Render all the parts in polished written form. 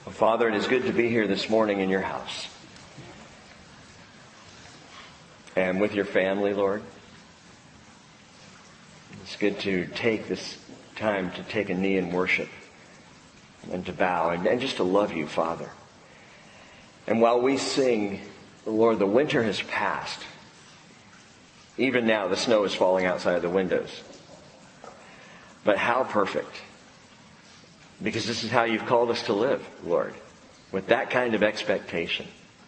Father, it is good to be here this morning in your house. And with your family, Lord. It's good to take this time to take a knee and worship and to bow and just to love you, Father. And while we sing, Lord, the winter has passed. Even now, the snow is falling outside the windows. But how perfect. Because this is how you've called us to live, Lord. With that kind of expectation.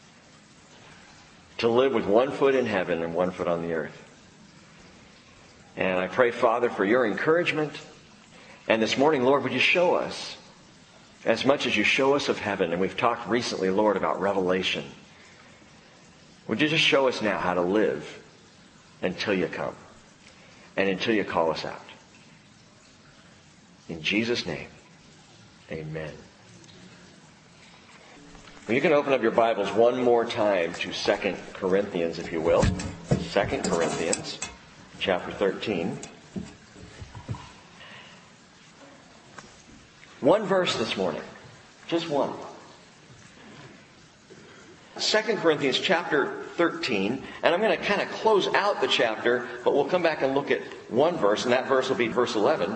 To live with one foot in heaven and one foot on the earth. And I pray, Father, for your encouragement. And this morning, Lord, would you show us, as much as you show us of heaven, and we've talked recently, Lord, about Revelation. Would you just show us now how to live until you come and until you call us out. In Jesus' name, amen. Well, you can open up your Bibles one more time to 2 Corinthians, if you will. 2 Corinthians, chapter 13. One verse this morning. Just one. 2 Corinthians chapter 13. And I'm going to kind of close out the chapter, but we'll come back and look at one verse, and that verse will be verse 11.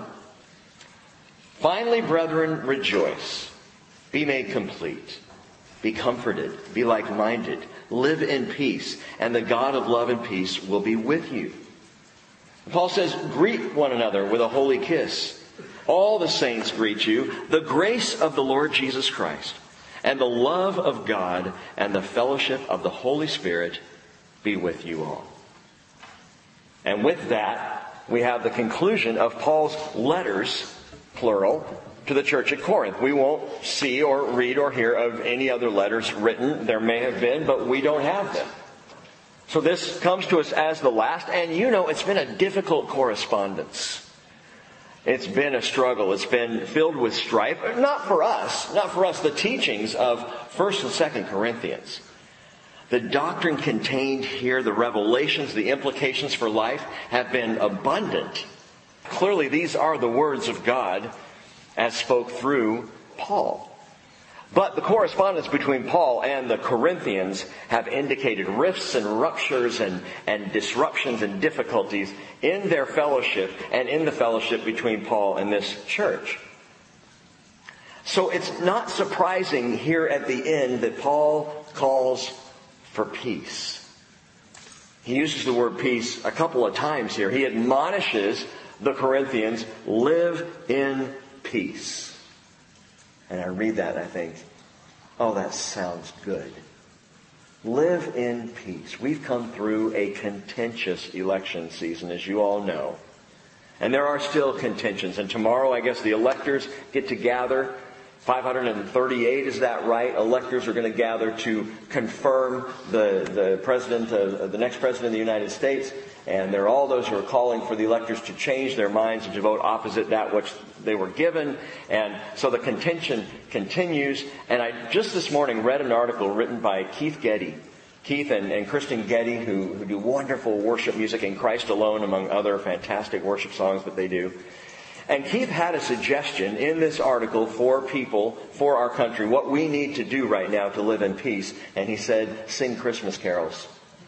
Finally, brethren, rejoice. Be made complete. Be comforted. Be like-minded. Live in peace. And the God of love and peace will be with you. Paul says, greet one another with a holy kiss. All the saints greet you. The grace of the Lord Jesus Christ and the love of God and the fellowship of the Holy Spirit be with you all. And with that, we have the conclusion of Paul's letters, plural, to the church at Corinth. We won't see or read or hear of any other letters written. There may have been, but we don't have them. So this comes to us as the last, and you know it's been a difficult correspondence. It's been a struggle. It's been filled with strife. Not for us, the teachings of 1st and 2nd Corinthians. The doctrine contained here, the revelations, the implications for life have been abundant. Clearly, these are the words of God as spoke through Paul. But the correspondence between Paul and the Corinthians have indicated rifts and ruptures and disruptions and difficulties in their fellowship and in the fellowship between Paul and this church. So it's not surprising here at the end that Paul calls for peace. He uses the word peace a couple of times here. He admonishes the Corinthians, live in peace. And I read that and I think, oh, that sounds good. Live in peace. We've come through a contentious election season, as you all know. And there are still contentions. And tomorrow, I guess, the electors get to gather. 538, is that right? Electors are going to gather to confirm the president, the next president of the United States. And there are all those who are calling for the electors to change their minds and to vote opposite that which they were given. And so the contention continues. And I just this morning read an article written by Keith Getty. Keith and Kristen Getty, who do wonderful worship music in Christ Alone, among other fantastic worship songs that they do. And Keith had a suggestion in this article for people, for our country, what we need to do right now to live in peace. And he said, sing Christmas carols.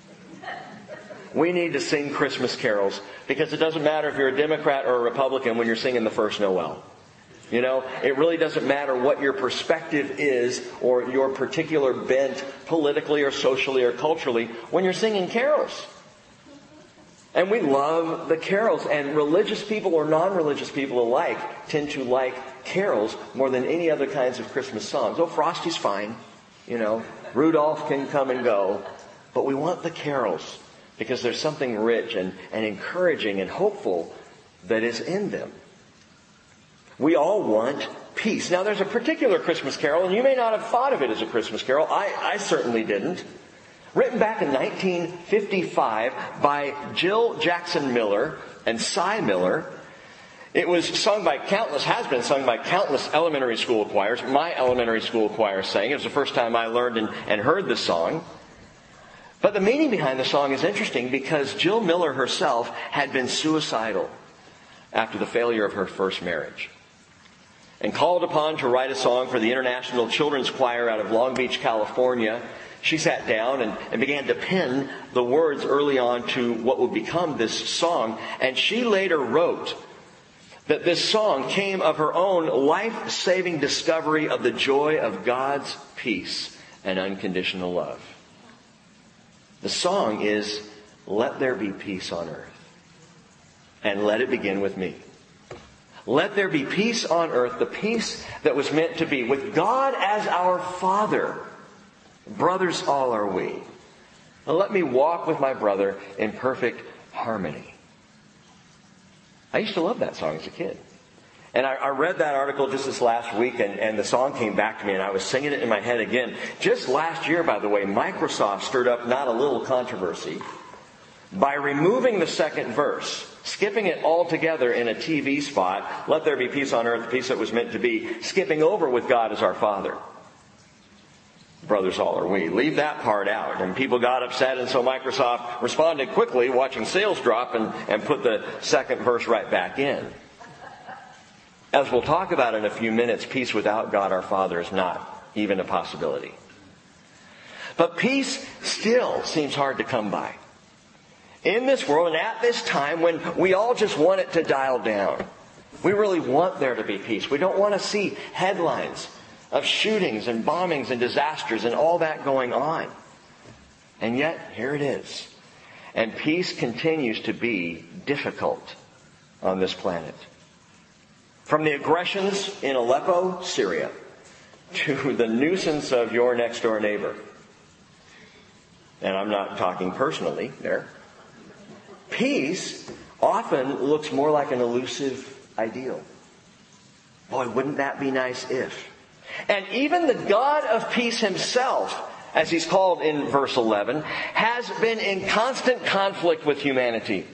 We need to sing Christmas carols because it doesn't matter if you're a Democrat or a Republican when you're singing the first Noel. You know, it really doesn't matter what your perspective is or your particular bent politically or socially or culturally when you're singing carols. And we love the carols, and religious people or non-religious people alike tend to like carols more than any other kinds of Christmas songs. Oh, Frosty's fine, you know, Rudolph can come and go, but we want the carols because there's something rich and encouraging and hopeful that is in them. We all want peace. Now, there's a particular Christmas carol, and you may not have thought of it as a Christmas carol. I certainly didn't. Written back in 1955 by Jill Jackson Miller and Cy Miller. It was has been sung by countless elementary school choirs. My elementary school choir sang. It was the first time I learned and heard the song. But the meaning behind the song is interesting because Jill Miller herself had been suicidal after the failure of her first marriage. and called upon to write a song for the International Children's Choir out of Long Beach, California, she sat down and began to pen the words early on to what would become this song. And she later wrote that this song came of her own life-saving discovery of the joy of God's peace and unconditional love. The song is, "Let there be peace on earth, and let it begin with me." Let there be peace on earth, the peace that was meant to be. With God as our Father, brothers all are we. Now let me walk with my brother in perfect harmony. I used to love that song as a kid. And I read that article just this last week, and the song came back to me, and I was singing it in my head again. Just last year, by the way, Microsoft stirred up not a little controversy by removing the second verse, skipping it altogether in a TV spot. Let there be peace on earth, the peace that was meant to be, skipping over with God as our Father. Brothers all are we. Leave that part out. And people got upset, and so Microsoft responded quickly, watching sales drop, and put the second verse right back in. As we'll talk about in a few minutes, peace without God our Father is not even a possibility. But peace still seems hard to come by. In this world and at this time when we all just want it to dial down. We really want there to be peace. We don't want to see headlines of shootings and bombings and disasters and all that going on. And yet, here it is. And peace continues to be difficult on this planet. From the aggressions in Aleppo, Syria, to the nuisance of your next door neighbor. And I'm not talking personally there. Peace often looks more like an elusive ideal. Boy, wouldn't that be nice if. And even the God of peace himself, as he's called in verse 11, has been in constant conflict with humanity.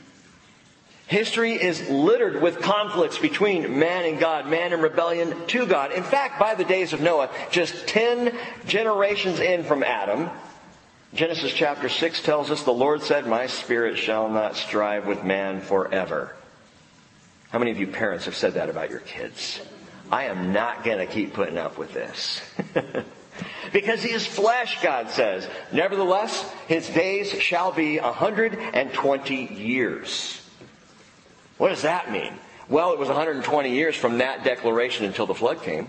History is littered with conflicts between man and God, man in rebellion to God. In fact, by the days of Noah, just 10 generations in from Adam, Genesis chapter 6 tells us, the Lord said, "My spirit shall not strive with man forever." How many of you parents have said that about your kids? I am not going to keep putting up with this. Because he is flesh, God says. Nevertheless, his days shall be 120 years. What does that mean? Well, it was 120 years from that declaration until the flood came.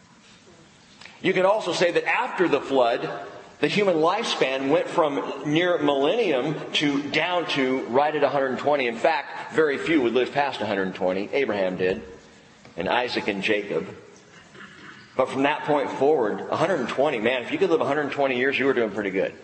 You could also say that after the flood, the human lifespan went from near millennium to down to right at 120. In fact, very few would live past 120. Abraham did, and Isaac and Jacob. But from that point forward, 120, man, if you could live 120 years, you were doing pretty good.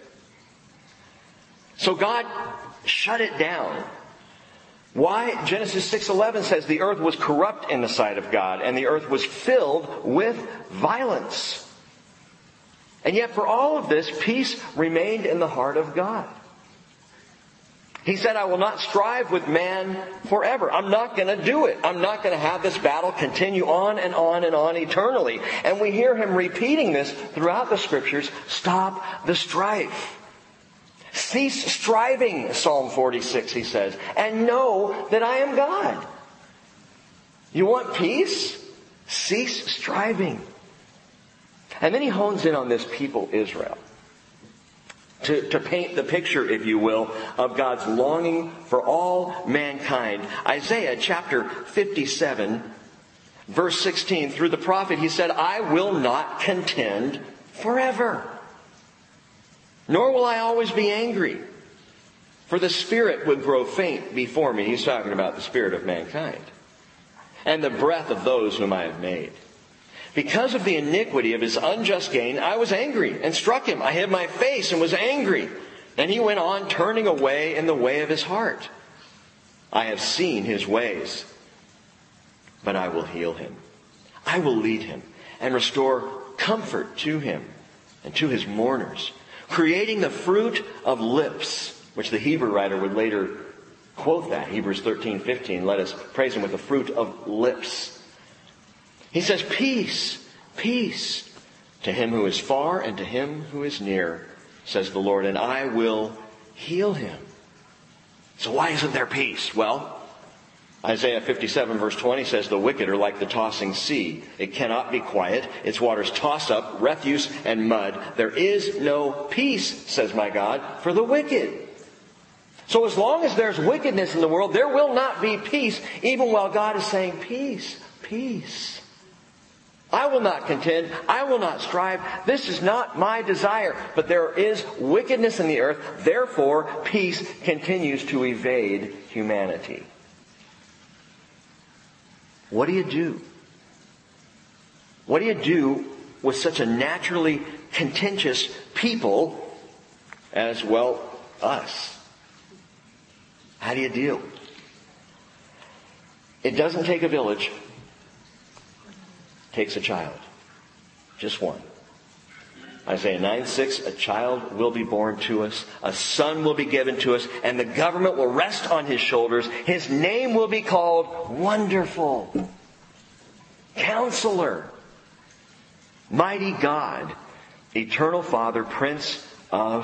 So God shut it down. Why? Genesis 6:11 says the earth was corrupt in the sight of God, and the earth was filled with violence. And yet for all of this, peace remained in the heart of God. He said, "I will not strive with man forever." I'm not going to do it. I'm not going to have this battle continue on and on and on eternally. And we hear him repeating this throughout the scriptures. Stop the strife. Cease striving, Psalm 46, he says, and know that I am God. You want peace? Cease striving. And then he hones in on this people, Israel, to paint the picture, if you will, of God's longing for all mankind. Isaiah chapter 57, verse 16, through the prophet, he said, "I will not contend forever, nor will I always be angry, for the spirit would grow faint before me." He's talking about the spirit of mankind. "And the breath of those whom I have made. Because of the iniquity of his unjust gain, I was angry and struck him. I hid my face and was angry. And he went on turning away in the way of his heart. I have seen his ways, but I will heal him. I will lead him and restore comfort to him and to his mourners, creating the fruit of lips," which the Hebrew writer would later quote that. Hebrews 13:15, "Let us praise him with the fruit of lips." He says, "Peace, peace to him who is far and to him who is near, says the Lord, and I will heal him." So why isn't there peace? Well, Isaiah 57 verse 20 says, the wicked are like the tossing sea. It cannot be quiet. Its waters toss up refuse and mud. There is no peace, says my God, for the wicked. So as long as there's wickedness in the world, there will not be peace, even while God is saying, peace, peace. I will not contend. I will not strive. This is not my desire. But there is wickedness in the earth. Therefore, peace continues to evade humanity. What do you do? What do you do with such a naturally contentious people as, well, us? How do you deal? It doesn't take a village. It takes a child. Just one. Isaiah 9:6, a child will be born to us, a son will be given to us, and the government will rest on his shoulders. His name will be called Wonderful, Counselor, Mighty God, Eternal Father, Prince of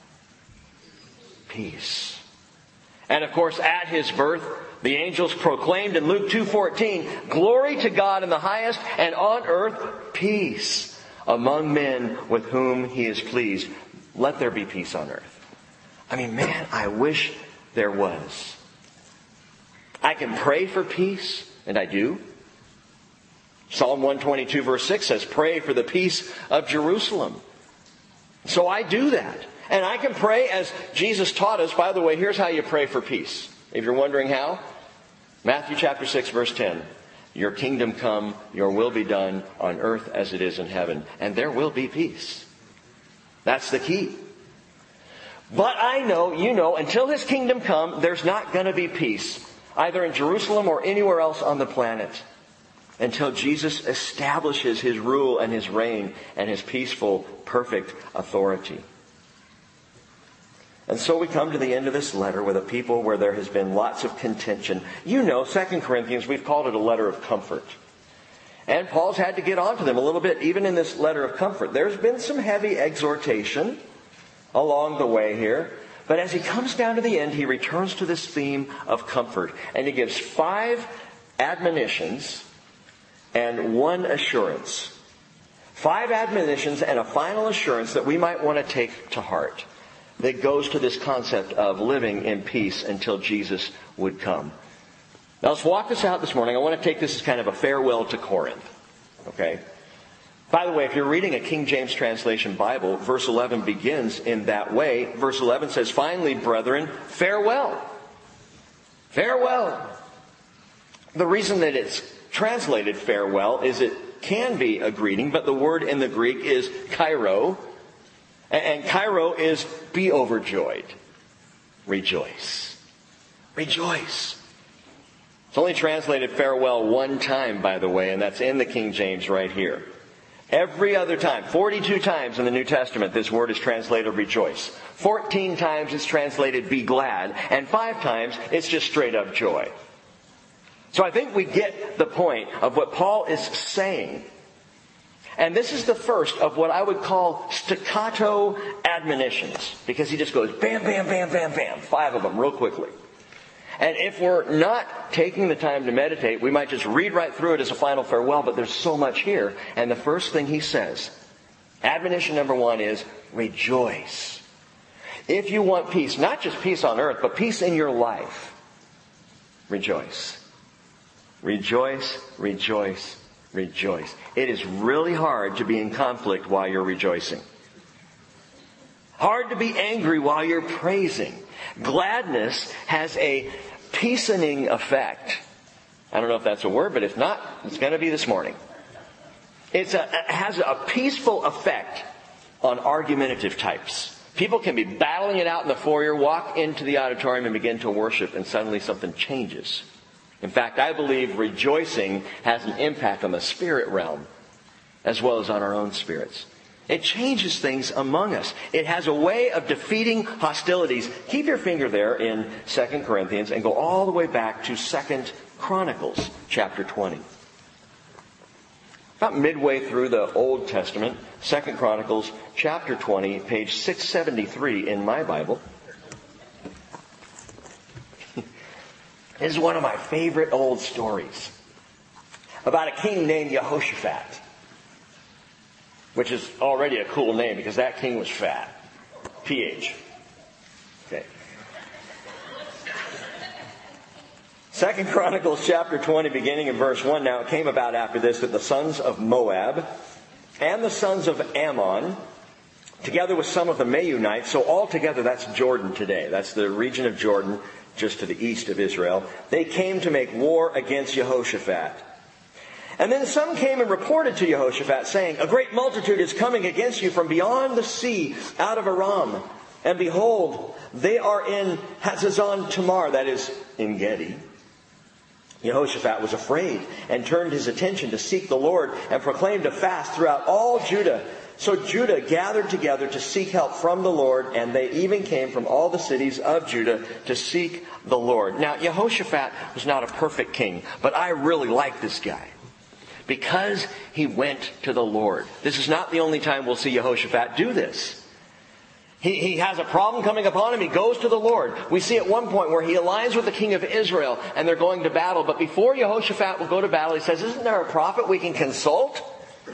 Peace. And of course, at his birth, the angels proclaimed in Luke 2:14, glory to God in the highest, and on earth peace among men with whom he is pleased. Let there be peace on earth. I mean, man, I wish there was. I can pray for peace, and I do. Psalm 122 verse 6 says, pray for the peace of Jerusalem. So I do that. And I can pray as Jesus taught us. By the way, here's how you pray for peace. If you're wondering how, Matthew chapter 6 verse 10. Your kingdom come, your will be done on earth as it is in heaven. And there will be peace. That's the key. But I know, you know, until his kingdom come, there's not going to be peace. Either in Jerusalem or anywhere else on the planet. Until Jesus establishes his rule and his reign and his peaceful, perfect authority. And so we come to the end of this letter with a people where there has been lots of contention. You know, 2 Corinthians, we've called it a letter of comfort. And Paul's had to get onto them a little bit, even in this letter of comfort. There's been some heavy exhortation along the way here. But as he comes down to the end, he returns to this theme of comfort. And he gives 5 admonitions and 1 assurance. 5 admonitions and a final assurance that we might want to take to heart. That goes to this concept of living in peace until Jesus would come. Now let's walk this out this morning. I want to take this as kind of a farewell to Corinth. Okay? By the way, if you're reading a King James translation Bible, verse 11 begins in that way. Verse 11 says, finally, brethren, farewell. Farewell. The reason that it's translated farewell is it can be a greeting, but the word in the Greek is kairo. And kairo is be overjoyed. Rejoice. Rejoice. It's only translated farewell 1 time, by the way, and that's in the King James right here. Every other time, 42 times in the New Testament, this word is translated rejoice. 14 times it's translated be glad, and 5 times it's just straight up joy. So I think we get the point of what Paul is saying. And this is the first of what I would call staccato admonitions. Because he just goes bam, bam, bam, bam, bam. 5 of them real quickly. And if we're not taking the time to meditate, we might just read right through it as a final farewell. But there's so much here. And the first thing he says, admonition number 1 is rejoice. If you want peace, not just peace on earth, but peace in your life, rejoice. Rejoice, rejoice, rejoice. It is really hard to be in conflict while you're rejoicing. Hard to be angry while you're praising. Gladness has a peacening effect. I don't know if that's a word, but if not, it's going to be this morning. It has a peaceful effect on argumentative types. People can be battling it out in the foyer, walk into the auditorium and begin to worship, and suddenly something changes. In fact, I believe rejoicing has an impact on the spirit realm as well as on our own spirits. It changes things among us. It has a way of defeating hostilities. Keep your finger there in 2 Corinthians and go all the way back to 2 Chronicles chapter 20. About midway through the Old Testament, 2 Chronicles chapter 20, page 673 in my Bible. This is one of my favorite old stories about a king named Jehoshaphat, which is already a cool name because that king was fat. PH. Okay. 2 Chronicles chapter 20, beginning in verse 1. Now it came about after this that the sons of Moab and the sons of Ammon, together with some of the Meunites, so altogether that's Jordan today. That's the region of Jordan just to the east of Israel. They came to make war against Jehoshaphat. And then some came and reported to Jehoshaphat, saying, a great multitude is coming against you from beyond the sea, out of Aram. And behold, they are in Hazazon Tamar, that is, in Gedi. Jehoshaphat was afraid and turned his attention to seek the Lord and proclaimed a fast throughout all Judah. So Judah gathered together to seek help from the Lord, and they even came from all the cities of Judah to seek the Lord. Now, Jehoshaphat was not a perfect king, but I really like this guy because he went to the Lord. This is not the only time we'll see Jehoshaphat do this. He has a problem coming upon him. He goes to the Lord. We see at one point where he aligns with the king of Israel and they're going to battle. But before Jehoshaphat will go to battle, he says, isn't there a prophet we can consult?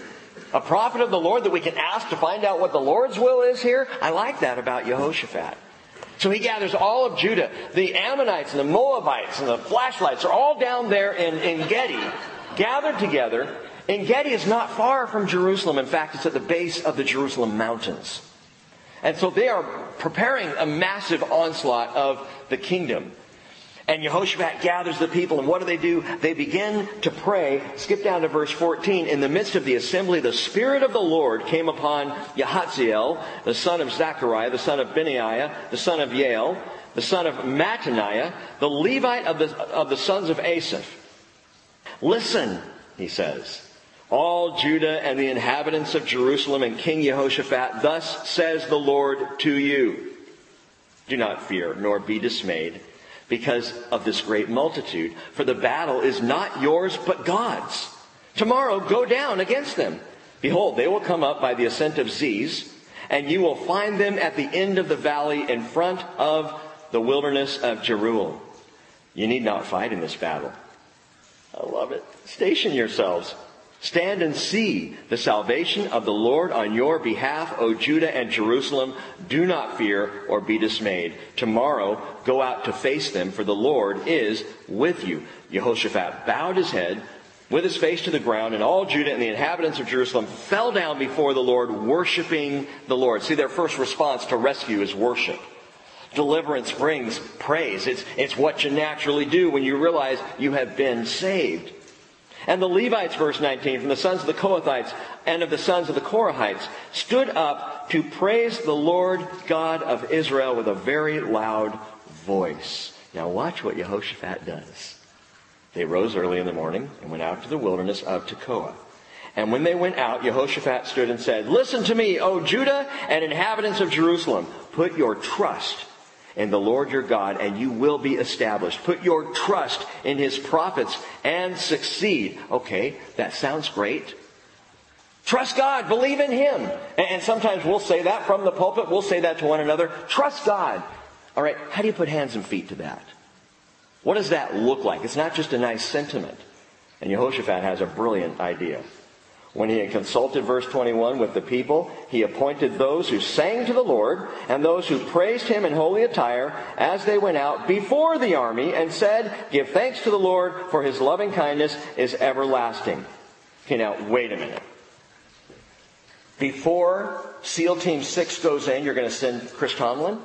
A prophet of the Lord that we can ask to find out what the Lord's will is here? I like that about Jehoshaphat. So he gathers all of Judah. The Ammonites and the Moabites and the flashlights are all down there in Gedi, gathered together. And Gedi is not far from Jerusalem. In fact, it's at the base of the Jerusalem mountains. And so they are preparing a massive onslaught of the kingdom. And Jehoshaphat gathers the people, and what do? They begin to pray. Skip down to verse 14. In the midst of the assembly, the Spirit of the Lord came upon Yahaziel, the son of Zechariah, the son of Benaiah, the son of Yael, the son of Mattaniah, the Levite of the sons of Asaph. Listen, he says, all Judah and the inhabitants of Jerusalem and King Jehoshaphat, thus says the Lord to you. Do not fear, nor be dismayed, because of this great multitude. For the battle is not yours, but God's. Tomorrow go down against them. Behold, they will come up by the ascent of Ziz, and you will find them at the end of the valley in front of the wilderness of Jeruel. You need not fight in this battle. I love it. Station yourselves. Stand and see the salvation of the Lord on your behalf, O Judah and Jerusalem. Do not fear or be dismayed. Tomorrow go out to face them, for the Lord is with you. Jehoshaphat bowed his head with his face to the ground, and all Judah and the inhabitants of Jerusalem fell down before the Lord, worshiping the Lord. See, their first response to rescue is worship. Deliverance brings praise. It's what you naturally do when you realize you have been saved. And the Levites, verse 19, from the sons of the Kohathites and of the sons of the Korahites, stood up to praise the Lord God of Israel with a very loud voice. Now watch what Jehoshaphat does. They rose early in the morning and went out to the wilderness of Tekoa. And when they went out, Jehoshaphat stood and said, listen to me, O Judah and inhabitants of Jerusalem. Put your trust in the Lord your God, and you will be established. Put your trust in His prophets and succeed. Okay, that sounds great. Trust God. Believe in Him. And sometimes we'll say that from the pulpit. We'll say that to one another. Trust God. All right, how do you put hands and feet to that? What does that look like? It's not just a nice sentiment. And Jehoshaphat has a brilliant idea. When he had consulted, verse 21, with the people, he appointed those who sang to the Lord and those who praised Him in holy attire as they went out before the army and said, give thanks to the Lord, for His loving kindness is everlasting. Okay, now, wait a minute. Before SEAL Team 6 goes in, you're going to send Chris Tomlin?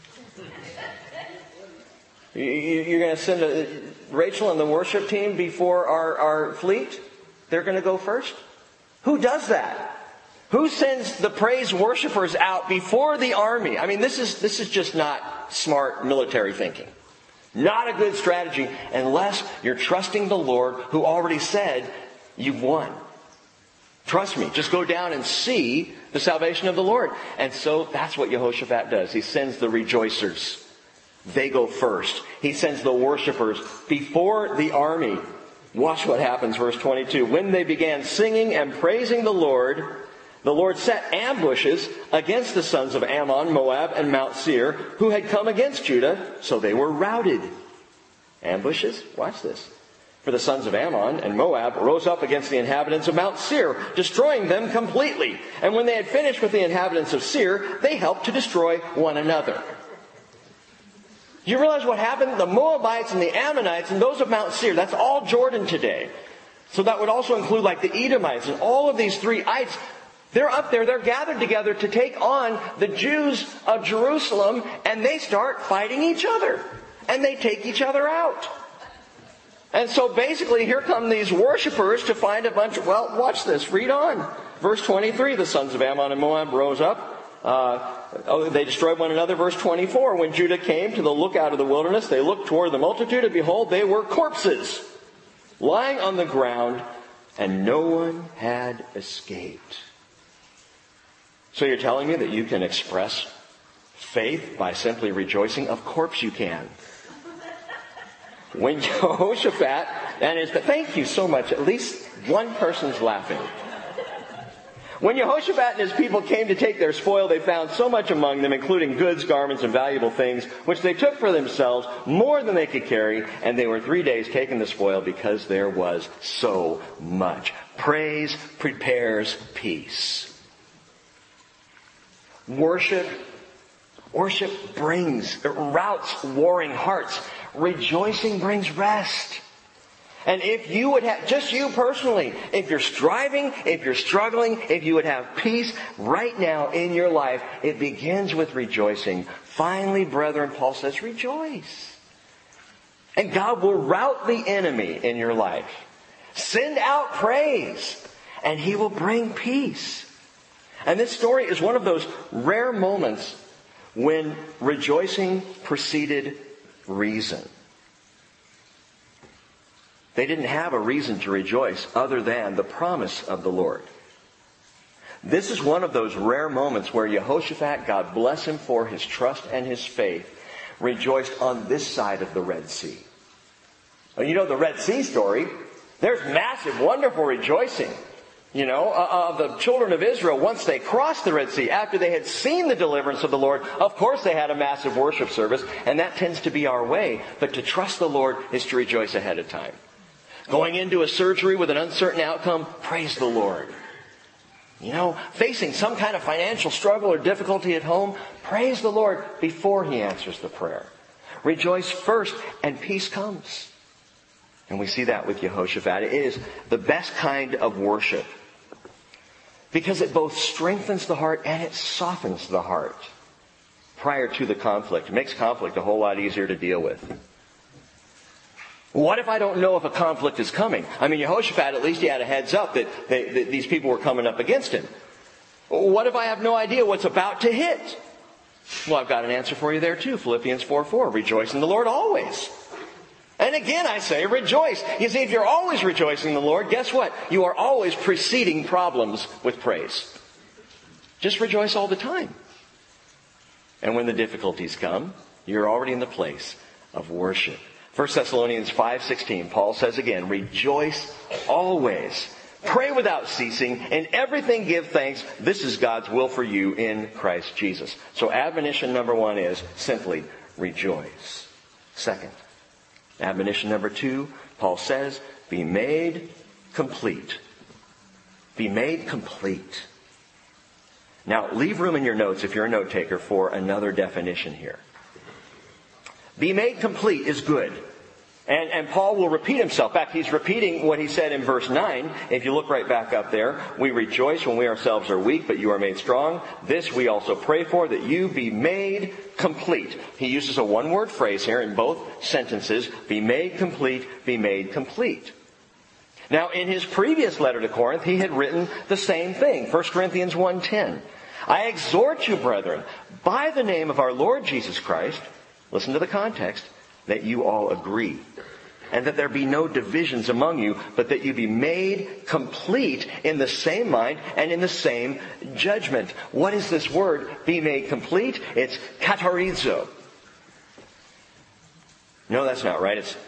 You're going to send Rachel and the worship team before our fleet? They're going to go first? Who does that? Who sends the praise worshipers out before the army? I mean, this is just not smart military thinking. Not a good strategy unless you're trusting the Lord, who already said you've won. Trust me, just go down and see the salvation of the Lord. And so that's what Jehoshaphat does. He sends the rejoicers. They go first. He sends the worshipers before the army. Watch what happens, verse 22. When they began singing and praising the Lord set ambushes against the sons of Ammon, Moab, and Mount Seir, who had come against Judah, so they were routed. Ambushes? Watch this. For the sons of Ammon and Moab rose up against the inhabitants of Mount Seir, destroying them completely. And when they had finished with the inhabitants of Seir, they helped to destroy one another. You realize what happened? The Moabites and the Ammonites and those of Mount Seir, that's all Jordan today. So that would also include like the Edomites and all of these three ites. They're up there, they're gathered together to take on the Jews of Jerusalem, and they start fighting each other. And they take each other out. And so basically here come these worshipers to find a bunch of, well, watch this, read on. Verse 23, the sons of Ammon and Moab rose up. They destroyed one another. Verse 24, when Judah came to the lookout of the wilderness, they looked toward the multitude, and behold, they were corpses lying on the ground, and no one had escaped. So you're telling me that you can express faith by simply rejoicing? Of course you can. When Jehoshaphat and his... Thank you so much. At least one person's laughing. When Jehoshaphat and his people came to take their spoil, they found so much among them, including goods, garments, and valuable things, which they took for themselves, more than they could carry, and they were 3 days taking the spoil because there was so much. Praise prepares peace. Worship it routs warring hearts. Rejoicing brings rest. And if you would have, just you personally, if you're striving, if you're struggling, if you would have peace right now in your life, it begins with rejoicing. Finally, brethren, Paul says, rejoice. And God will rout the enemy in your life. Send out praise, and He will bring peace. And this story is one of those rare moments when rejoicing preceded reason. They didn't have a reason to rejoice other than the promise of the Lord. This is one of those rare moments where Jehoshaphat, God bless him for his trust and his faith, rejoiced on this side of the Red Sea. Well, you know the Red Sea story. There's massive, wonderful rejoicing. Of the children of Israel, once they crossed the Red Sea, after they had seen the deliverance of the Lord, of course they had a massive worship service, and that tends to be our way. But to trust the Lord is to rejoice ahead of time. Going into a surgery with an uncertain outcome, praise the Lord. Facing some kind of financial struggle or difficulty at home, praise the Lord before He answers the prayer. Rejoice first, and peace comes. And we see that with Jehoshaphat. It is the best kind of worship, because it both strengthens the heart and it softens the heart prior to the conflict. It makes conflict a whole lot easier to deal with. What if I don't know if a conflict is coming? Jehoshaphat, at least he had a heads up that these people were coming up against him. What if I have no idea what's about to hit? Well, I've got an answer for you there too. Philippians 4:4. Rejoice in the Lord always. And again, I say, rejoice. You see, if you're always rejoicing in the Lord, guess what? You are always preceding problems with praise. Just rejoice all the time. And when the difficulties come, you're already in the place of worship. 1 Thessalonians 5:16, Paul says again, rejoice always. Pray without ceasing. In everything give thanks. This is God's will for you in Christ Jesus. So admonition number 1 is simply rejoice. Second, admonition number 2, Paul says, be made complete. Be made complete. Now, leave room in your notes, if you're a note taker, for another definition here. Be made complete is good. And Paul will repeat himself. In fact, he's repeating what he said in verse 9. If you look right back up there, we rejoice when we ourselves are weak, but you are made strong. This we also pray for, that you be made complete. He uses a one-word phrase here in both sentences. Be made complete, be made complete. Now, in his previous letter to Corinth, he had written the same thing. 1 Corinthians 1:10. I exhort you, brethren, by the name of our Lord Jesus Christ, listen to the context, that you all agree, and that there be no divisions among you, but that you be made complete in the same mind and in the same judgment. What is this word, be made complete? It's katarizo. No, that's not right. It's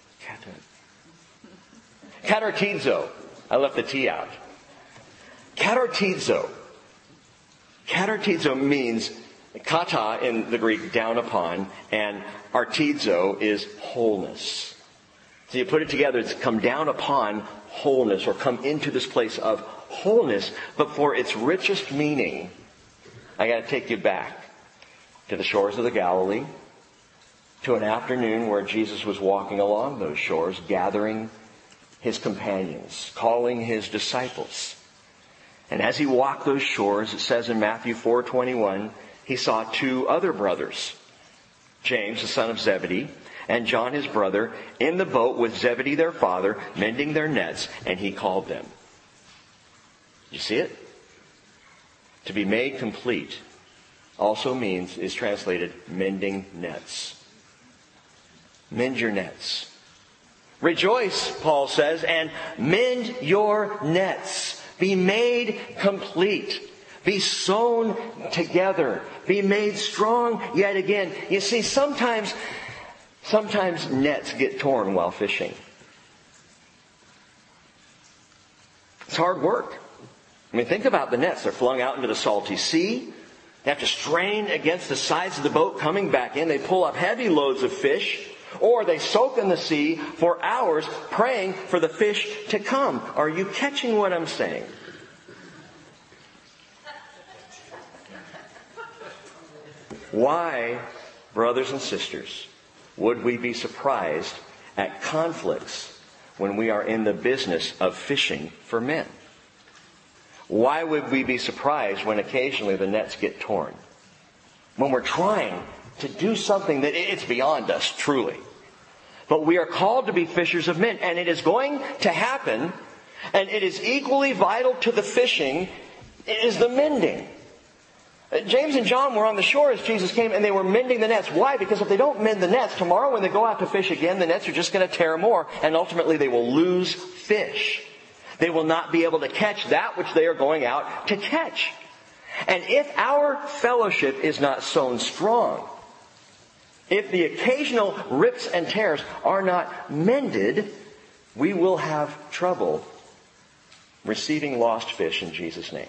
katartizo. I left the T out. Katartizo. Katartizo means Kata in the Greek, down upon, and artizo is wholeness. So you put it together, it's come down upon wholeness, or come into this place of wholeness. But for its richest meaning, I got to take you back to the shores of the Galilee, to an afternoon where Jesus was walking along those shores, gathering his companions, calling his disciples. And as he walked those shores, it says in Matthew 4:21, he saw two other brothers, James, the son of Zebedee, and John, his brother, in the boat with Zebedee, their father, mending their nets, and he called them. You see it? To be made complete also is translated mending nets. Mend your nets. Rejoice, Paul says, and mend your nets. Be made complete. Be sewn together. Be made strong yet again. You see, sometimes nets get torn while fishing. It's hard work. I mean, think about the nets. They're flung out into the salty sea. They have to strain against the sides of the boat coming back in. They pull up heavy loads of fish. Or they soak in the sea for hours praying for the fish to come. Are you catching what I'm saying? Why, brothers and sisters, would we be surprised at conflicts when we are in the business of fishing for men? Why would we be surprised when occasionally the nets get torn? When we're trying to do something that it's beyond us, truly. But we are called to be fishers of men, and it is going to happen, and it is equally vital to the fishing, is the mending. James and John were on the shore as Jesus came, and they were mending the nets. Why? Because if they don't mend the nets, tomorrow when they go out to fish again, the nets are just going to tear more, and ultimately they will lose fish. They will not be able to catch that which they are going out to catch. And if our fellowship is not sown strong, if the occasional rips and tears are not mended, we will have trouble receiving lost fish in Jesus' name.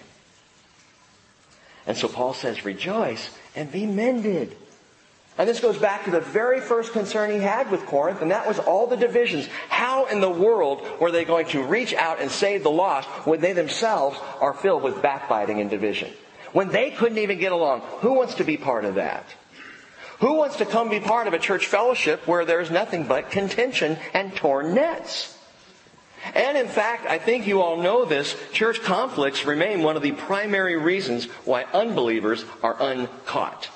And so Paul says, rejoice and be mended. And this goes back to the very first concern he had with Corinth, and that was all the divisions. How in the world were they going to reach out and save the lost when they themselves are filled with backbiting and division? When they couldn't even get along, who wants to be part of that? Who wants to come be part of a church fellowship where there's nothing but contention and torn nets? And in fact, I think you all know this, church conflicts remain one of the primary reasons why unbelievers are uncaught.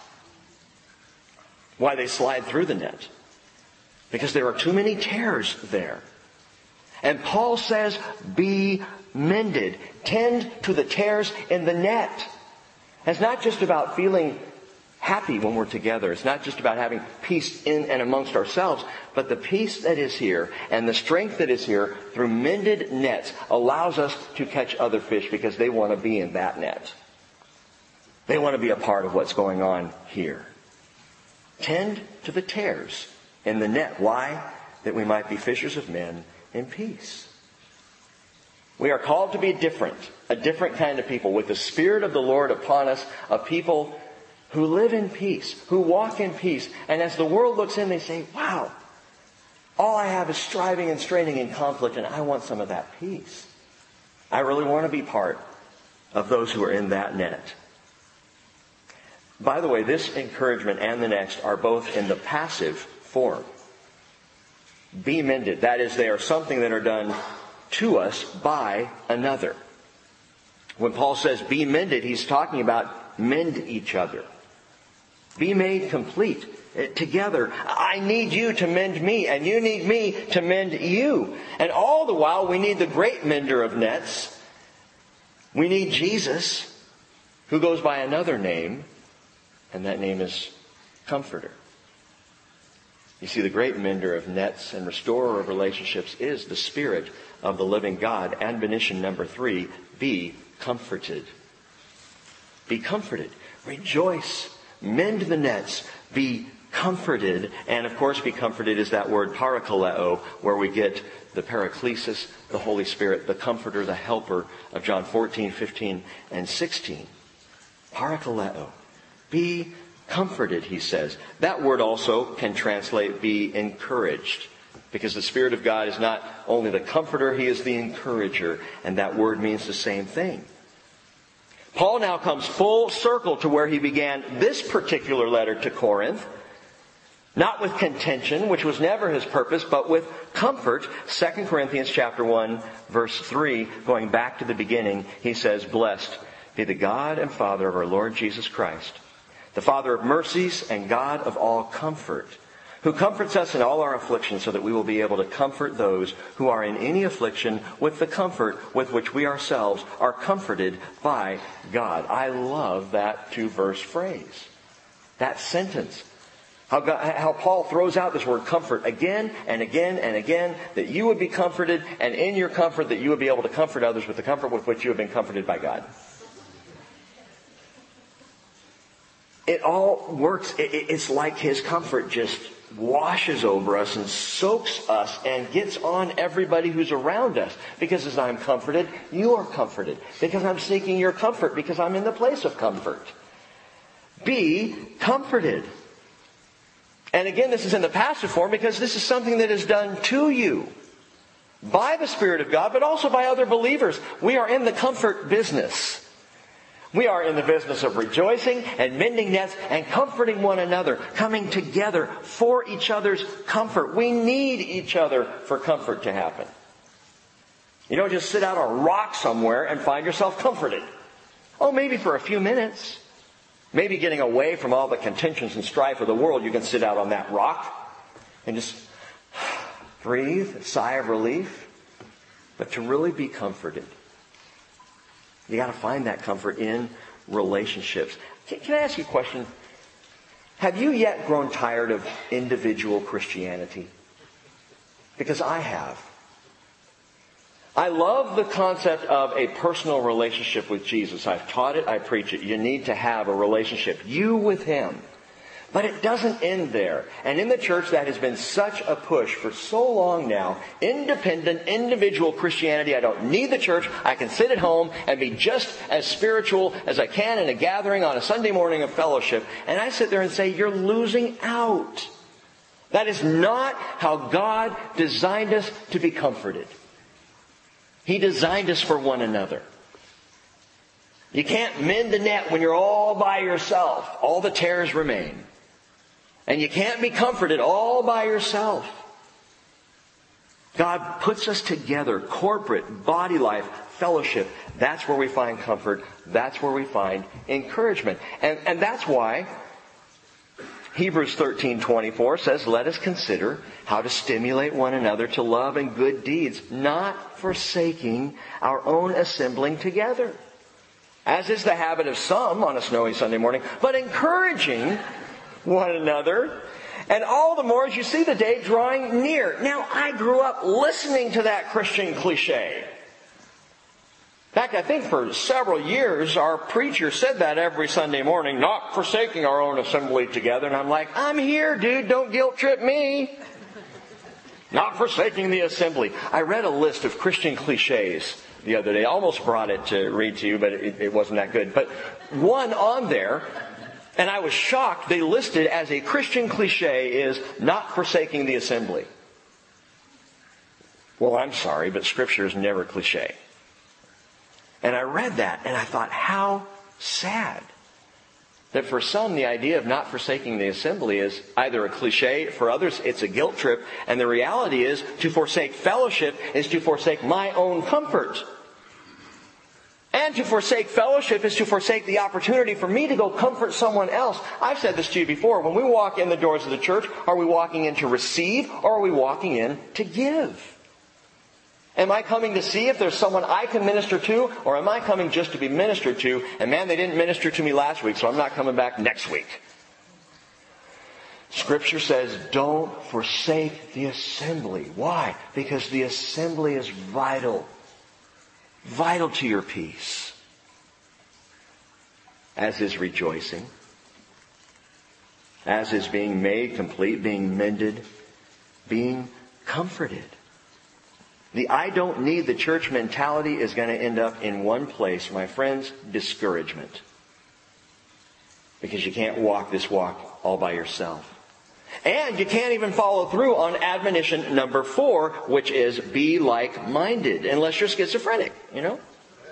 Why they slide through the net. Because there are too many tears there. And Paul says, be mended. Tend to the tears in the net. It's not just about feeling happy when we're together. It's not just about having peace in and amongst ourselves, but the peace that is here and the strength that is here through mended nets allows us to catch other fish because they want to be in that net. They want to be a part of what's going on here. Tend to the tears in the net. Why? That we might be fishers of men in peace. We are called to be different, a different kind of people, with the Spirit of the Lord upon us, a people who live in peace, who walk in peace. And as the world looks in, they say, wow, all I have is striving and straining and conflict, and I want some of that peace. I really want to be part of those who are in that net. By the way, this encouragement and the next are both in the passive form. Be mended. That is, they are something that are done to us by another. When Paul says be mended, he's talking about mend each other. Be made complete together. I need you to mend me, and you need me to mend you. And all the while, we need the great mender of nets. We need Jesus, who goes by another name, and that name is Comforter. You see, the great mender of nets and restorer of relationships is the Spirit of the living God. Admonition number 3, be comforted. Be comforted. Rejoice. Mend the nets. Be comforted. And of course, be comforted is that word parakaleo, where we get the Paraclesis, the Holy Spirit, the Comforter, the Helper of John 14, 15, and 16. Parakaleo. Be comforted, he says. That word also can translate be encouraged. Because the Spirit of God is not only the comforter, He is the encourager. And that word means the same thing. Paul now comes full circle to where he began this particular letter to Corinth. Not with contention, which was never his purpose, but with comfort. 2 Corinthians chapter 1, verse 3, going back to the beginning, he says, "Blessed be the God and Father of our Lord Jesus Christ, the Father of mercies and God of all comfort, who comforts us in all our affliction so that we will be able to comfort those who are in any affliction with the comfort with which we ourselves are comforted by God." I love that two-verse phrase. That sentence. How Paul throws out this word comfort again and again and again, that you would be comforted, and in your comfort that you would be able to comfort others with the comfort with which you have been comforted by God. It all works. It's like His comfort just washes over us and soaks us and gets on everybody who's around us. Because as I'm comforted, you are comforted. Because I'm seeking your comfort, because I'm in the place of comfort. Be comforted. And again, this is in the passive form because this is something that is done to you by the Spirit of God, but also by other believers. We are in the comfort business. We are in the business of rejoicing and mending nets and comforting one another, coming together for each other's comfort. We need each other for comfort to happen. You don't just sit out on a rock somewhere and find yourself comforted. Oh, maybe for a few minutes. Maybe getting away from all the contentions and strife of the world, you can sit out on that rock and just breathe, a sigh of relief. But to really be comforted, you got to find that comfort in relationships. Can I ask you a question? Have you yet grown tired of individual Christianity? Because I have. I love the concept of a personal relationship with Jesus. I've taught it, I preach it. You need to have a relationship, you with Him. But it doesn't end there. And in the church, that has been such a push for so long now. Independent, individual Christianity. I don't need the church. I can sit at home and be just as spiritual as I can in a gathering on a Sunday morning of fellowship. And I sit there and say, you're losing out. That is not how God designed us to be comforted. He designed us for one another. You can't mend the net when you're all by yourself. All the tears remain. And you can't be comforted all by yourself. God puts us together, corporate, body life, fellowship. That's where we find comfort. That's where we find encouragement. And that's why Hebrews 13:24 says, "Let us consider how to stimulate one another to love and good deeds, not forsaking our own assembling together, as is the habit of some on a snowy Sunday morning, but encouraging one another, and all the more as you see the day drawing near." Now, I grew up listening to that Christian cliche. In fact, I think for several years our preacher said that every Sunday morning, not forsaking our own assembly together. And I'm like, I'm here, dude, don't guilt trip me. Not forsaking the assembly. I read a list of Christian cliches the other day. I almost brought it to read to you, but it wasn't that good. But one on there, and I was shocked, they listed as a Christian cliche is not forsaking the assembly. Well, I'm sorry, but Scripture is never cliche. And I read that and I thought, how sad that for some the idea of not forsaking the assembly is either a cliche, for others it's a guilt trip, and the reality is to forsake fellowship is to forsake my own comfort. And to forsake fellowship is to forsake the opportunity for me to go comfort someone else. I've said this to you before. When we walk in the doors of the church, are we walking in to receive or are we walking in to give? Am I coming to see if there's someone I can minister to, or am I coming just to be ministered to? And man, they didn't minister to me last week, so I'm not coming back next week. Scripture says, don't forsake the assembly. Why? Because the assembly is vital. Vital to your peace. As is rejoicing. As is being made complete, being mended, being comforted. The I don't need the church mentality is going to end up in one place, my friends, discouragement. because you can't walk this walk all by yourself. And you can't even follow through on admonition number 4, which is be like-minded, unless you're schizophrenic, you know?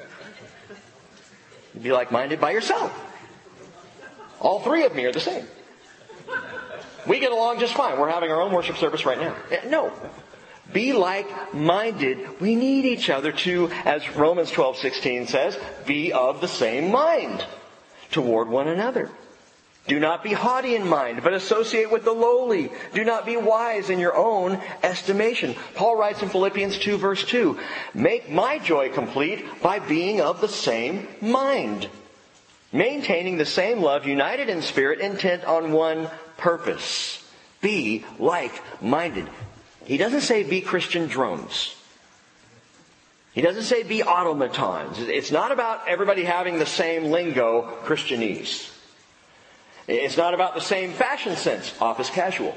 Be like-minded by yourself. All 3 of me are the same. We get along just fine. We're having our own worship service right now. No. Be like-minded. We need each other to, as Romans 12:16 says, be of the same mind toward one another. Do not be haughty in mind, but associate with the lowly. Do not be wise in your own estimation. Paul writes in Philippians 2 verse 2, make my joy complete by being of the same mind, maintaining the same love, united in spirit, intent on one purpose. Be like-minded. He doesn't say be Christian drones. He doesn't say be automatons. It's not about everybody having the same lingo, Christianese. It's not about the same fashion sense, office casual.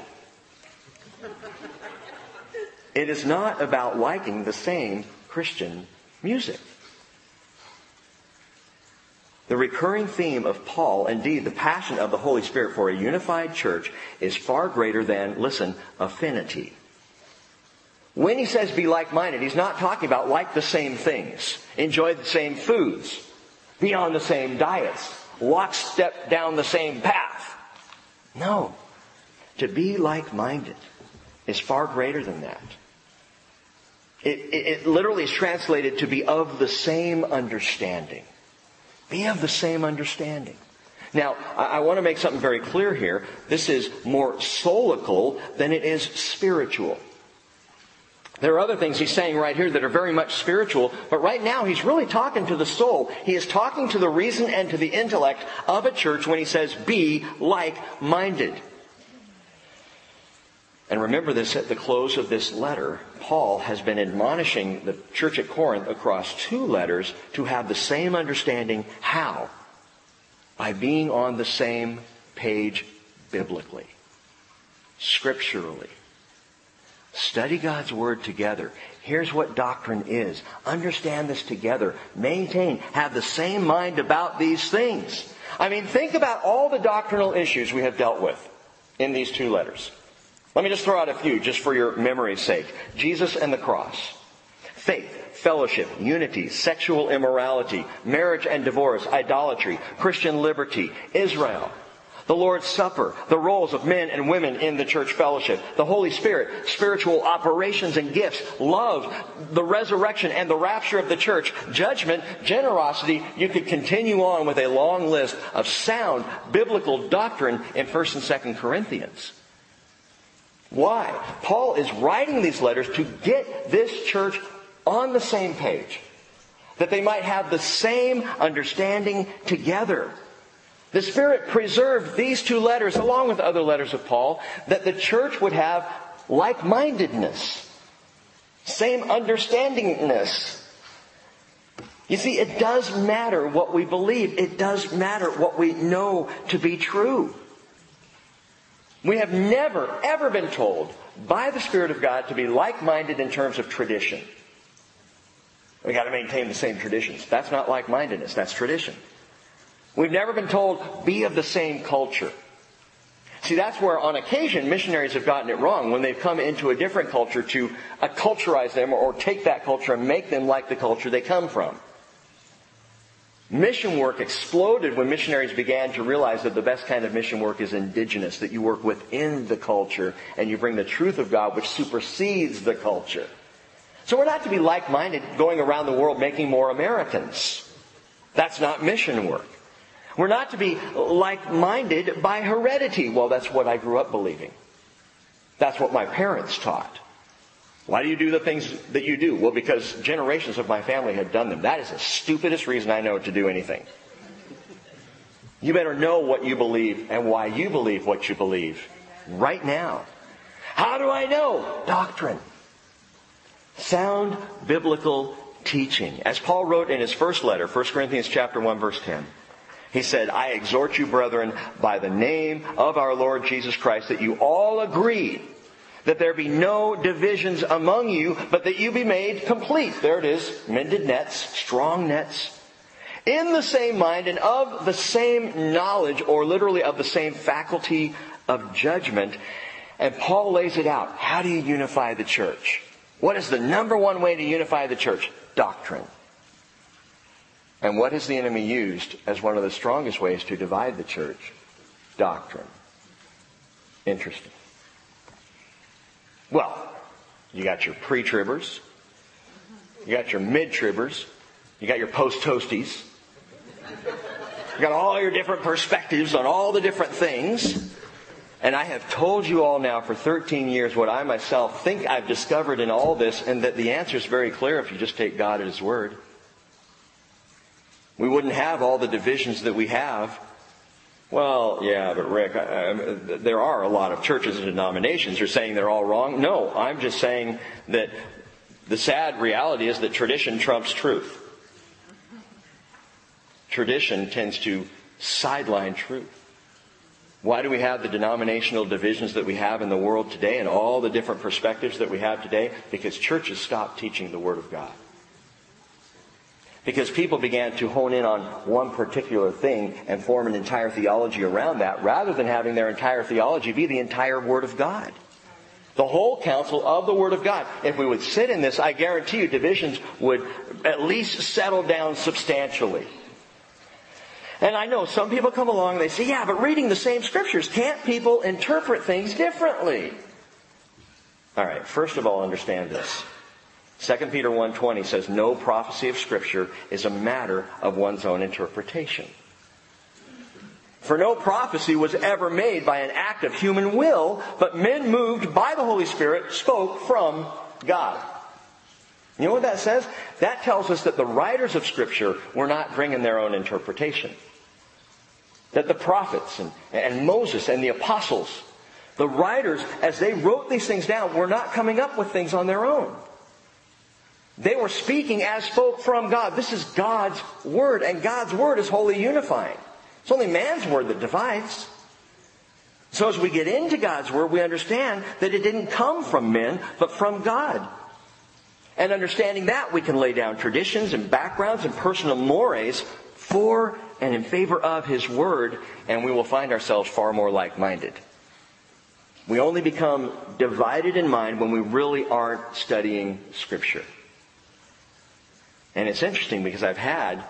It is not about liking the same Christian music. The recurring theme of Paul, indeed the passion of the Holy Spirit for a unified church, is far greater than, listen, affinity. When he says be like-minded, he's not talking about like the same things, enjoy the same foods, be on the same diets, lockstep down the same path. No. To be like-minded is far greater than that. It literally is translated to be of the same understanding. Be of the same understanding. Now, I want to make something very clear here. This is more soulical than it is spiritual. There are other things he's saying right here that are very much spiritual, but right now he's really talking to the soul. He is talking to the reason and to the intellect of a church when he says, be like-minded. And remember this, at the close of this letter, Paul has been admonishing the church at Corinth across 2 letters to have the same understanding. How? By being on the same page biblically, scripturally. Study God's Word together. Here's what doctrine is. Understand this together. Maintain. Have the same mind about these things. I mean, think about all the doctrinal issues we have dealt with in these 2 letters. Let me just throw out a few just for your memory's sake. Jesus and the cross. Faith, fellowship, unity, sexual immorality, marriage and divorce, idolatry, Christian liberty, Israel. The Lord's Supper, the roles of men and women in the church fellowship, the Holy Spirit, spiritual operations and gifts, love, the resurrection and the rapture of the church, judgment, generosity. You could continue on with a long list of sound biblical doctrine in 1 and 2 Corinthians. Why? Paul is writing these letters to get this church on the same page, that they might have the same understanding together. The Spirit preserved these 2 letters, along with other letters of Paul, that the church would have like-mindedness, same understandingness. You see, it does matter what we believe. It does matter what we know to be true. We have never, ever been told by the Spirit of God to be like-minded in terms of tradition. We got to maintain the same traditions. That's not like-mindedness. That's tradition. We've never been told, be of the same culture. See, that's where on occasion missionaries have gotten it wrong when they've come into a different culture to acculturize them or take that culture and make them like the culture they come from. Mission work exploded when missionaries began to realize that the best kind of mission work is indigenous, that you work within the culture and you bring the truth of God which supersedes the culture. So we're not to be like-minded going around the world making more Americans. That's not mission work. We're not to be like-minded by heredity. Well, that's what I grew up believing. That's what my parents taught. Why do you do the things that you do? Well, because generations of my family had done them. That is the stupidest reason I know to do anything. You better know what you believe and why you believe what you believe right now. How do I know? Doctrine. Sound biblical teaching. As Paul wrote in his first letter, 1 Corinthians chapter 1, verse 10. He said, I exhort you, brethren, by the name of our Lord Jesus Christ, that you all agree, that there be no divisions among you, but that you be made complete. There it is, mended nets, strong nets, In the same mind and of the same knowledge, or literally of the same faculty of judgment. And Paul lays it out. How do you unify the church? What is the number one way to unify the church? Doctrine. And what has the enemy used as one of the strongest ways to divide the church? Doctrine. Interesting. Well, you got your pre-tribbers. You got your mid-tribbers. You got your post-toasties. You got all your different perspectives on all the different things. And I have told you all now for 13 years what I myself think I've discovered in all this, and that the answer is very clear if you just take God at His word. We wouldn't have all the divisions that we have. Well, yeah, but Rick, there are a lot of churches and denominations. You're saying they're all wrong? No, I'm just saying that the sad reality is that tradition trumps truth. Tradition tends to sideline truth. Why do we have the denominational divisions that we have in the world today and all the different perspectives that we have today? Because churches stopped teaching the Word of God. Because people began to hone in on one particular thing and form an entire theology around that, rather than having their entire theology be the entire Word of God. The whole counsel of the Word of God. If we would sit in this, I guarantee you divisions would at least settle down substantially. And I know some people come along and they say, yeah, but reading the same scriptures, can't people interpret things differently? All right, first of all, understand this. 2 Peter 1:20 says, no prophecy of Scripture is a matter of one's own interpretation. For no prophecy was ever made by an act of human will, but men moved by the Holy Spirit spoke from God. You know what that says? That tells us that the writers of Scripture were not bringing their own interpretation. That the prophets and Moses and the apostles, the writers, as they wrote these things down, were not coming up with things on their own. They were speaking as spoke from God. This is God's Word, and God's Word is wholly unifying. It's only man's word that divides. So as we get into God's Word, we understand that it didn't come from men, but from God. And understanding that, we can lay down traditions and backgrounds and personal mores for and in favor of His Word, and we will find ourselves far more like-minded. We only become divided in mind when we really aren't studying Scripture. And it's interesting because I've had,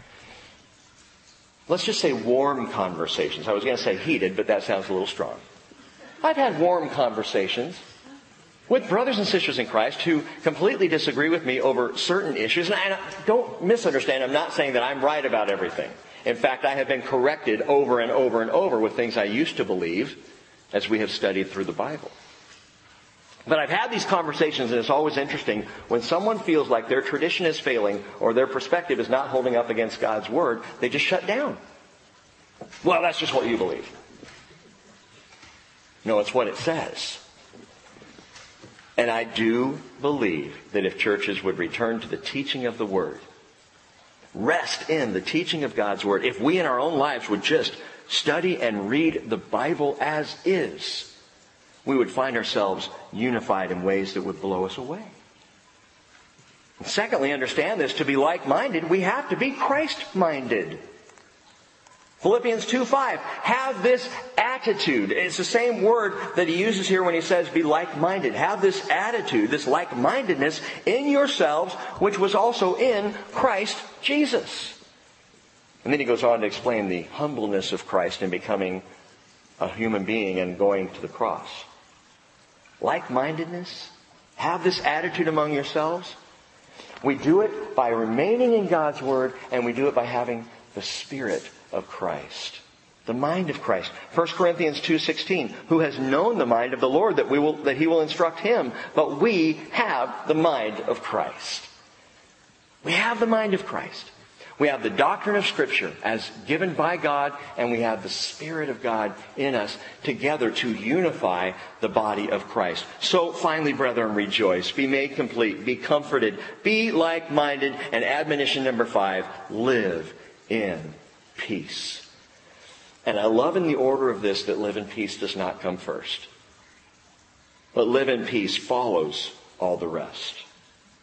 let's just say, warm conversations. I was going to say heated, but that sounds a little strong. I've had warm conversations with brothers and sisters in Christ who completely disagree with me over certain issues. And don't misunderstand, I'm not saying that I'm right about everything. In fact, I have been corrected over and over and over with things I used to believe as we have studied through the Bible. But I've had these conversations, and it's always interesting when someone feels like their tradition is failing or their perspective is not holding up against God's Word, they just shut down. Well, that's just what you believe. No, it's what it says. And I do believe that if churches would return to the teaching of the Word, rest in the teaching of God's Word, if we in our own lives would just study and read the Bible as is, we would find ourselves unified in ways that would blow us away. And secondly, understand this, to be like-minded, we have to be Christ-minded. Philippians 2:5, have this attitude. It's the same word that he uses here when he says be like-minded. Have this attitude, this like-mindedness in yourselves, which was also in Christ Jesus. And then he goes on to explain the humbleness of Christ in becoming a human being and going to the cross. Like-mindedness, have this attitude among yourselves. We do it by remaining in God's Word, and we do it by having the Spirit of Christ. The mind of Christ. 1 Corinthians 2:16, who has known the mind of the Lord that He will instruct him, but we have the mind of Christ. We have the mind of Christ. We have the doctrine of Scripture as given by God, and we have the Spirit of God in us together to unify the body of Christ. So finally, brethren, rejoice. Be made complete. Be comforted. Be like-minded. And admonition number 5, live in peace. And I love in the order of this that live in peace does not come first. But live in peace follows all the rest.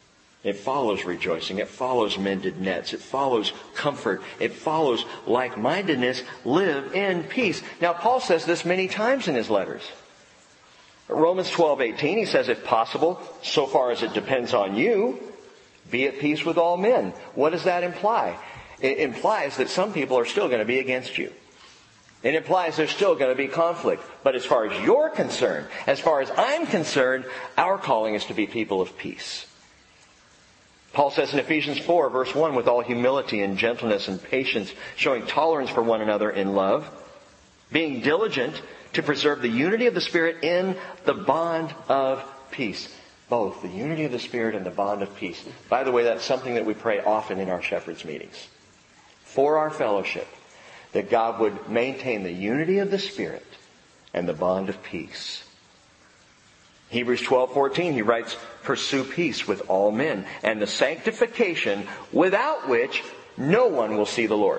It follows rejoicing. It follows mended nets. It follows comfort. It follows like-mindedness. Live in peace. Now, Paul says this many times in his letters. Romans 12:18, he says, if possible, so far as it depends on you, be at peace with all men. What does that imply? It implies that some people are still going to be against you. It implies there's still going to be conflict. But as far as you're concerned, as far as I'm concerned, our calling is to be people of peace. Paul says in Ephesians 4, verse 1, with all humility and gentleness and patience, showing tolerance for one another in love, being diligent to preserve the unity of the Spirit in the bond of peace. Both the unity of the Spirit and the bond of peace. By the way, that's something that we pray often in our shepherds meetings. For our fellowship, that God would maintain the unity of the Spirit and the bond of peace. Hebrews 12:14, he writes, pursue peace with all men and the sanctification without which no one will see the Lord.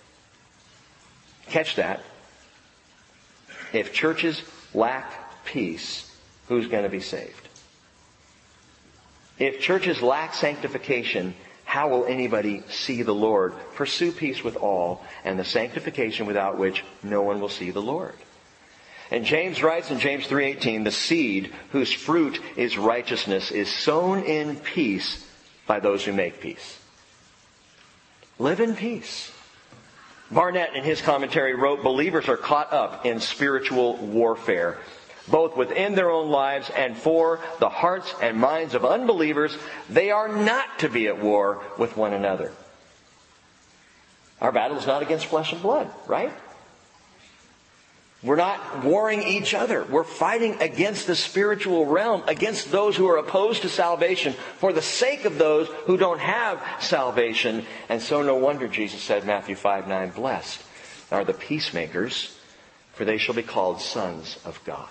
Catch that. If churches lack peace, who's going to be saved? If churches lack sanctification, how will anybody see the Lord? Pursue peace with all and the sanctification without which no one will see the Lord. And James writes in James 3:18, the seed whose fruit is righteousness is sown in peace by those who make peace. Live in peace. Barnett in his commentary wrote, believers are caught up in spiritual warfare, both within their own lives and for the hearts and minds of unbelievers. They are not to be at war with one another. Our battle is not against flesh and blood, right? We're not warring each other. We're fighting against the spiritual realm, against those who are opposed to salvation, for the sake of those who don't have salvation. And so no wonder Jesus said, Matthew 5:9, blessed are the peacemakers, for they shall be called sons of God.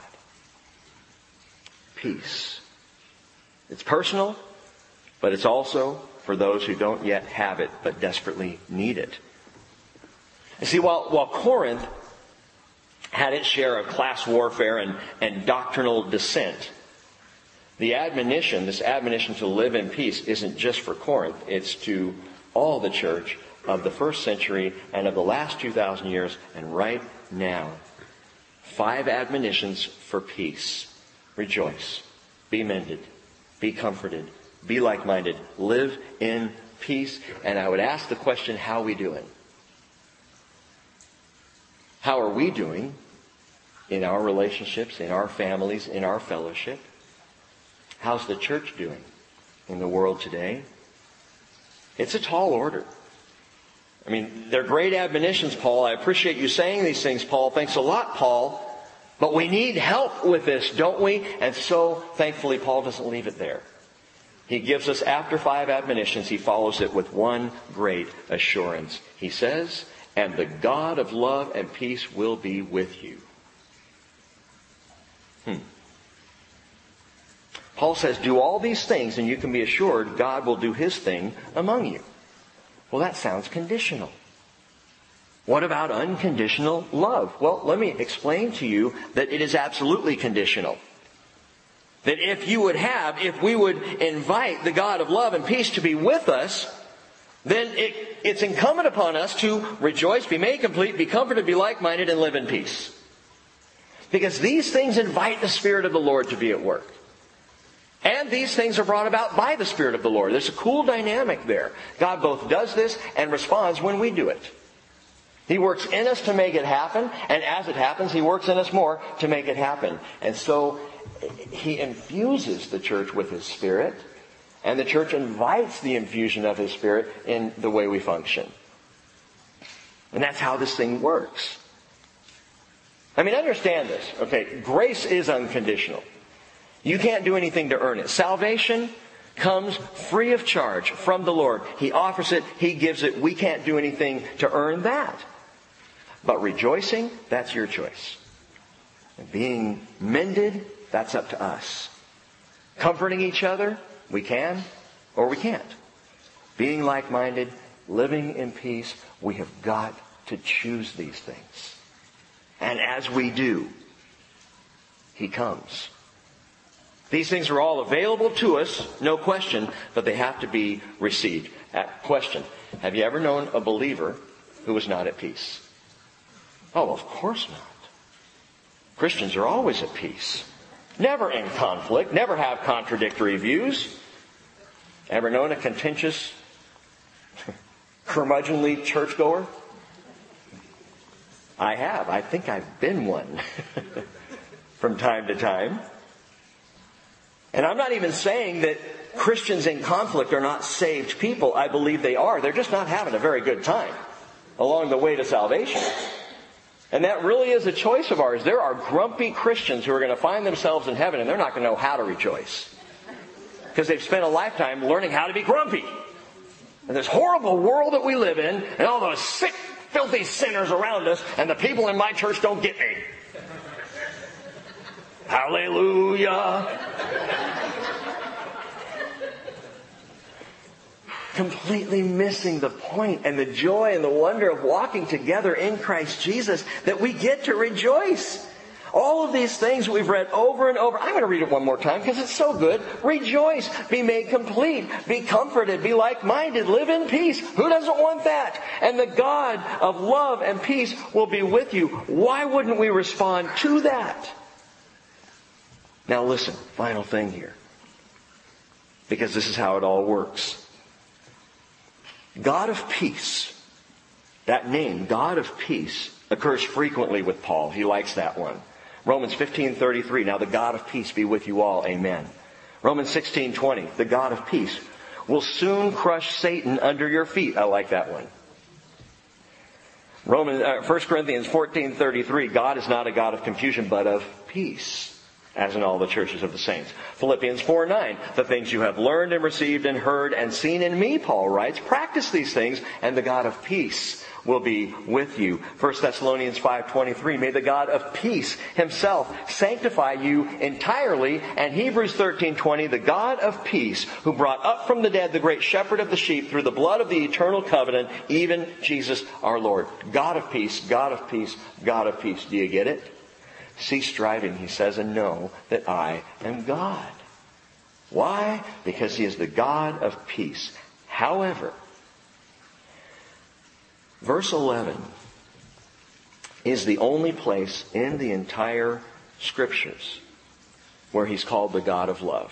Peace. It's personal, but it's also for those who don't yet have it, but desperately need it. You see, while Corinth had its share of class warfare and doctrinal dissent, this admonition to live in peace isn't just for Corinth. It's to all the church of the first century and of the last 2,000 years and right now. 5 admonitions for peace. Rejoice. Be mended. Be comforted. Be like-minded. Live in peace. And I would ask the question, how are we doing? How are we doing in our relationships, in our families, in our fellowship? How's the church doing in the world today? It's a tall order. I mean, they're great admonitions, Paul. I appreciate you saying these things, Paul. Thanks a lot, Paul. But we need help with this, don't we? And so, thankfully, Paul doesn't leave it there. He gives us, after 5 admonitions, he follows it with one great assurance. He says, and the God of love and peace will be with you. Paul says, do all these things and you can be assured God will do his thing among you. Well, that sounds conditional. What about unconditional love? Well, let me explain to you that it is absolutely conditional. That if we would invite the God of love and peace to be with us, then it's incumbent upon us to rejoice, be made complete, be comforted, be like-minded, and live in peace. Because these things invite the Spirit of the Lord to be at work. And these things are brought about by the Spirit of the Lord. There's a cool dynamic there. God both does this and responds when we do it. He works in us to make it happen, and as it happens, He works in us more to make it happen. And so He infuses the church with His Spirit, and the church invites the infusion of His Spirit in the way we function. And that's how this thing works. I mean, understand this. Okay, grace is unconditional. You can't do anything to earn it. Salvation comes free of charge from the Lord. He offers it. He gives it. We can't do anything to earn that. But rejoicing, that's your choice. And being mended, that's up to us. Comforting each other, we can or we can't. Being like-minded, living in peace, we have got to choose these things. And as we do, He comes. These things are all available to us, no question, but they have to be received. Question, have you ever known a believer who was not at peace? Oh, of course not. Christians are always at peace. Never in conflict, never have contradictory views. Ever known a contentious, curmudgeonly churchgoer? I have. I think I've been one from time to time. And I'm not even saying that Christians in conflict are not saved people. I believe they are. They're just not having a very good time along the way to salvation. And that really is a choice of ours. There are grumpy Christians who are going to find themselves in heaven and they're not going to know how to rejoice. Because they've spent a lifetime learning how to be grumpy. And this horrible world that we live in, and all those sick, filthy sinners around us, and the people in my church don't get me. Hallelujah. Completely missing the point and the joy and the wonder of walking together in Christ Jesus, that we get to rejoice. All of these things we've read over and over. I'm going to read it one more time because it's so good. Rejoice, be made complete, be comforted, be like-minded, live in peace. Who doesn't want that? And the God of love and peace will be with you. Why wouldn't we respond to that? Now listen, final thing here. Because this is how it all works. God of peace. That name, God of peace, occurs frequently with Paul. He likes that one. Romans 15:33, now the God of peace be with you all. Amen. Romans 16:20, the God of peace will soon crush Satan under your feet. I like that one. 1 Corinthians 14:33, God is not a God of confusion, but of peace, as in all the churches of the saints. Philippians 4:9, the things you have learned and received and heard and seen in me, Paul writes, practice these things, and the God of peace will be with you. 1 Thessalonians 5:23, may the God of peace himself sanctify you entirely. And Hebrews 13:20, the God of peace who brought up from the dead the great shepherd of the sheep through the blood of the eternal covenant, even Jesus our Lord. God of peace, God of peace, God of peace. Do you get it? Cease striving, he says, and know that I am God. Why? Because he is the God of peace. However, verse 11 is the only place in the entire Scriptures where he's called the God of love.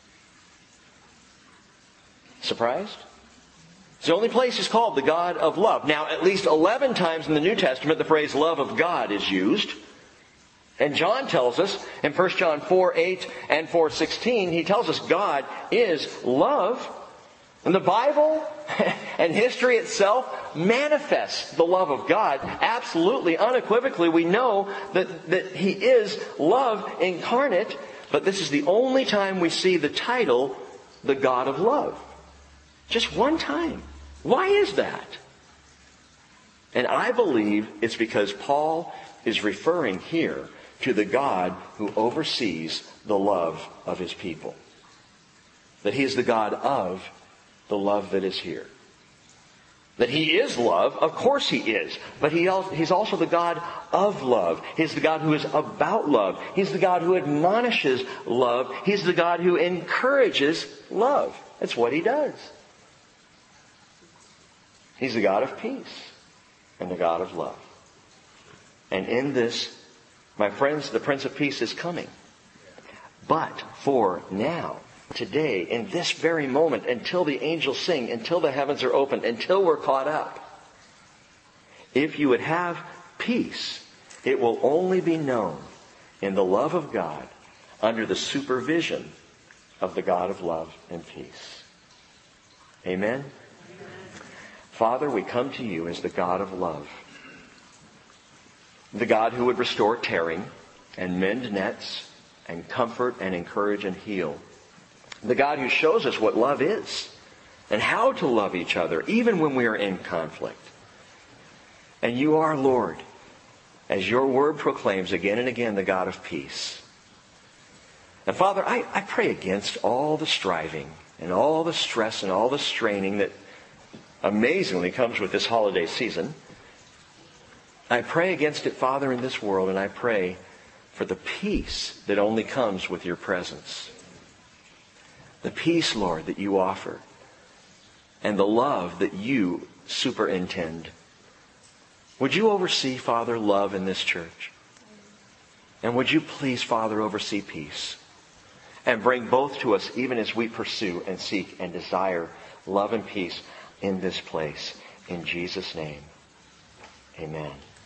Surprised? It's the only place he's called the God of love. Now, at least 11 times in the New Testament, the phrase love of God is used. And John tells us in 1 John 4:8 and 4:16, he tells us God is love. And the Bible and history itself manifests the love of God absolutely, unequivocally. We know that he is love incarnate, but this is the only time we see the title, the God of love. Just one time. Why is that? And I believe it's because Paul is referring here to the God who oversees the love of his people. That he is the God of the love that is here. That he is love, of course he is. But he's also the God of love. He's the God who is about love. He's the God who admonishes love. He's the God who encourages love. That's what he does. He's the God of peace and the God of love. And in this, my friends, the Prince of Peace is coming. But for now, today, in this very moment, until the angels sing, until the heavens are opened, until we're caught up, if you would have peace, it will only be known in the love of God under the supervision of the God of love and peace. Amen? Father, we come to you as the God of love. The God who would restore tearing and mend nets and comfort and encourage and heal. The God who shows us what love is and how to love each other even when we are in conflict. And you are, Lord, as your word proclaims again and again, the God of peace. And Father, I pray against all the striving and all the stress and all the straining that amazingly comes with this holiday season. I pray against it, Father, in this world, and I pray for the peace that only comes with your presence. the peace, Lord, that you offer, and the love that you superintend. Would you oversee, Father, love in this church? And would you please, Father, oversee peace? And bring both to us even as we pursue and seek and desire love and peace in this place. In Jesus' name, amen.